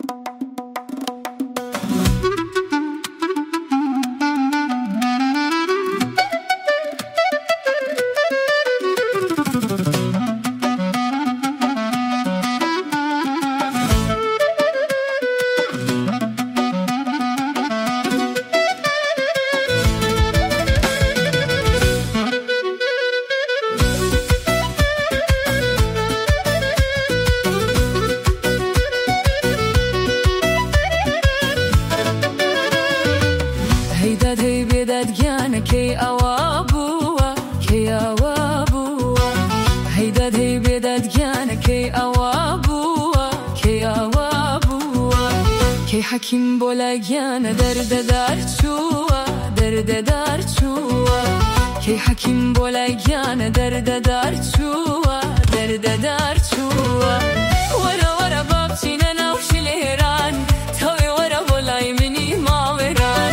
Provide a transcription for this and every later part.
هيداد هي بيداد جانا كي أوابوا كي أوابوا هيداد هي بيداد جانا كي أوابوا كي أوابوا كي حكيم بولا جانا درد دار شوا درد دار شوا كي حكيم بولا جانا درد دار شوا درد دار شوا ورا ورا بابتنا نوش الهران توي ورا بولاي مني ماوران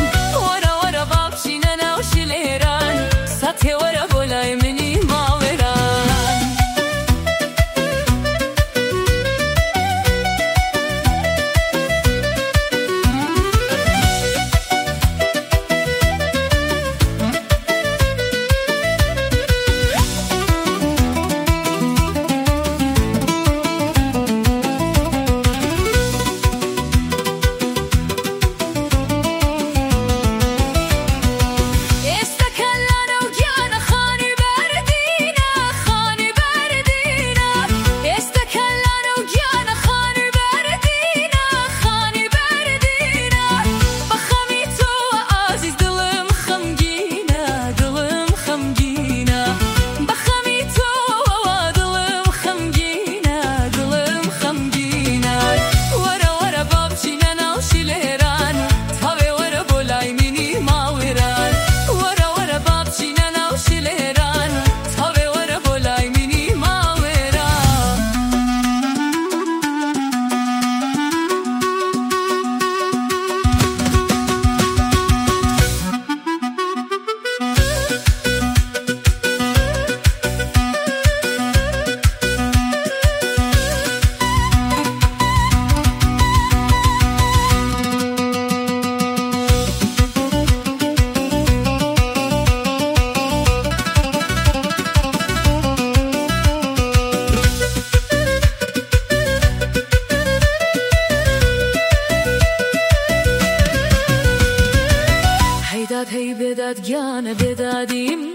ساتي ورا بولاي مني ماوران هيداد هي بداد جانا بداديم